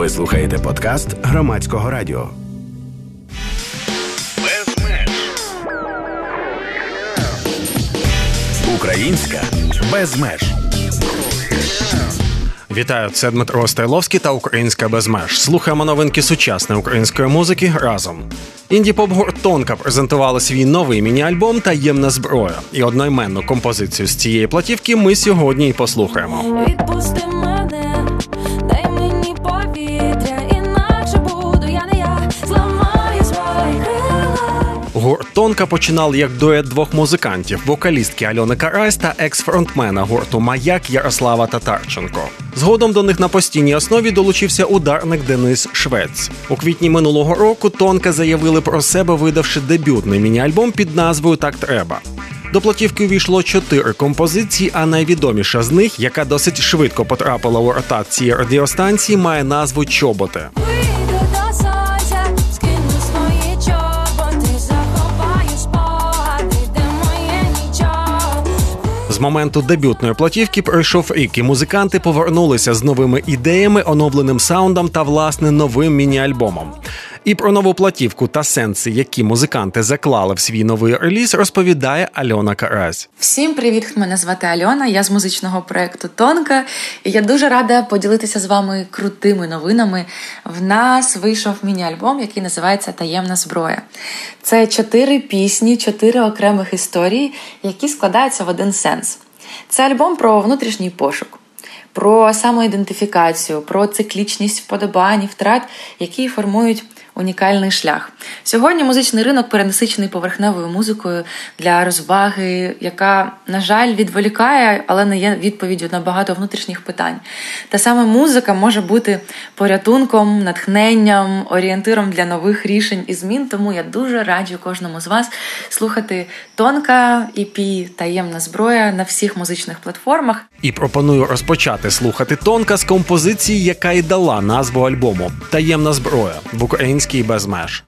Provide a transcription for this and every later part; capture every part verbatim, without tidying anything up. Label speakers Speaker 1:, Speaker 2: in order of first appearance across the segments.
Speaker 1: Ви слухаєте подкаст Громадського радіо. Без меж. Українська без меж.
Speaker 2: Вітаю, це Дмитро Остайловський та «Українська без меж». Слухаємо новинки сучасної української музики разом. Інді-поп-гурт «Тонка» презентували свій новий міні-альбом «Таємна зброя». І одноіменну композицію з цієї платівки ми сьогодні і послухаємо.
Speaker 3: Відпусти мене, дай мені повітря, інакше буду я не я, зламаю свої крила.
Speaker 2: Гурт «Тонка» починав як дует двох музикантів – вокалістки Альони Карась та екс-фронтмена гурту «Маяк» Ярослава Татарченко. Згодом до них на постійній основі долучився ударник Денис Швець. У квітні минулого року «Тонка» заявили про себе, видавши дебютний міні-альбом під назвою «Так треба». До платівки увійшло чотири композиції, а найвідоміша з них, яка досить швидко потрапила у ротації радіостанції, має назву «Чоботи».
Speaker 3: Вийду до сонця, скину свої чоботи, заховаю спогади, де моє нічого.
Speaker 2: З моменту дебютної платівки пройшов рік, і музиканти повернулися з новими ідеями, оновленим саундом та, власне, новим міні-альбомом. І про нову платівку та сенси, які музиканти заклали в свій новий реліз, розповідає Альона Карась.
Speaker 4: Всім привіт, мене звати Альона, я з музичного проєкту «Тонка», і я дуже рада поділитися з вами крутими новинами. В нас вийшов міні-альбом, який називається «Таємна зброя». Це чотири пісні, чотири окремих історії, які складаються в один сенс. Це альбом про внутрішній пошук, про самоідентифікацію, про циклічність вподобань і втрат, які формують унікальний шлях. Сьогодні музичний ринок перенасичений поверхневою музикою для розваги, яка, на жаль, відволікає, але не є відповіддю на багато внутрішніх питань. Та саме музика може бути порятунком, натхненням, орієнтиром для нових рішень і змін, тому я дуже раджу кожному з вас слухати «Тонка», і пі «Таємна зброя» на всіх музичних платформах.
Speaker 2: І пропоную розпочати слухати «Тонка» з композиції, яка і дала назву альбому «Таємна зброя» в українській без меж.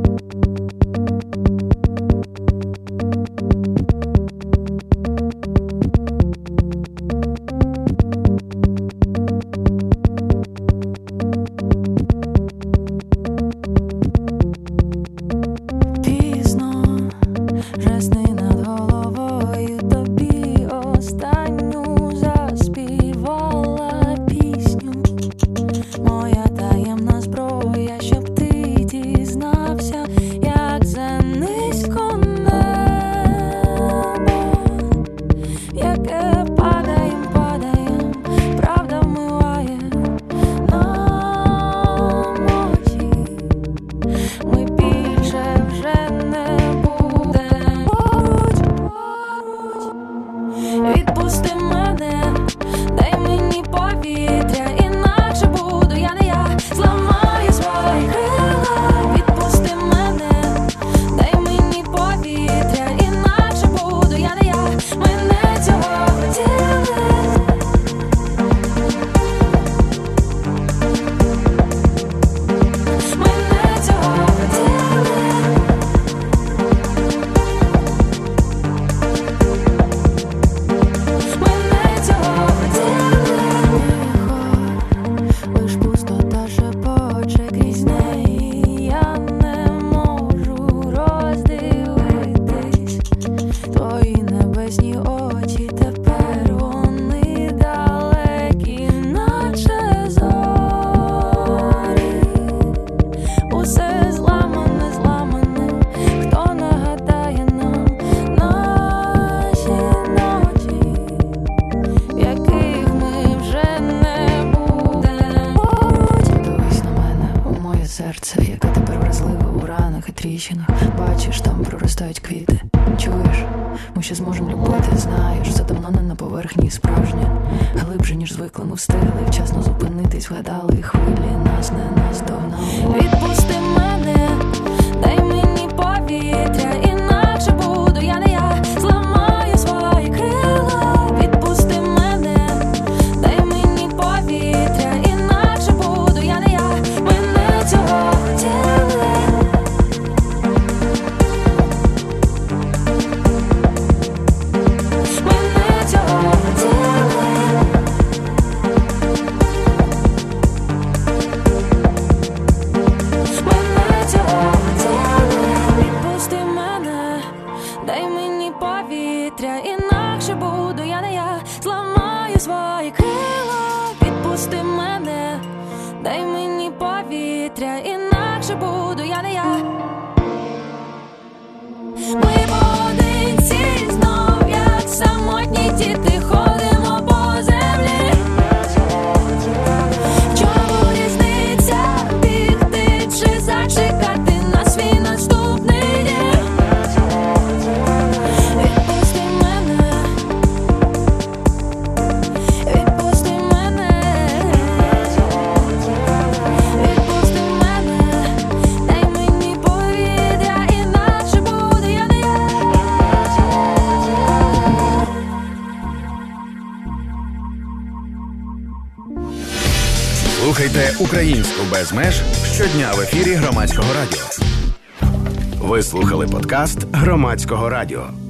Speaker 5: Бачиш, там проростають квіти. Чуєш, ми ще зможемо любити, знаєш, все давно не на поверхні, справжнє, глибше, ніж звикли ми встигли вчасно зупинитись, вгадали хвилі, нас не наздогнали.
Speaker 3: Відпусти мене, дай мені повітря, інакше буду я не я, зламаю свої крила. Відпусти мене, дай мені повітря, інакше буду я не я, мене цього хотіли. Мене цього хотіли. дай мені повітря, інакше буду я не я. Ми поодинці знов, як самотні діти, ходимо по землі. В чому різниця бігти чи зачекати на свій наступний день? Відпусти мене, відпусти мене, відпусти мене, дай мені повітря, інакше буду я не я.
Speaker 1: Слухайте українську без меж щодня в ефірі Громадського радіо. Ви слухали подкаст Громадського радіо.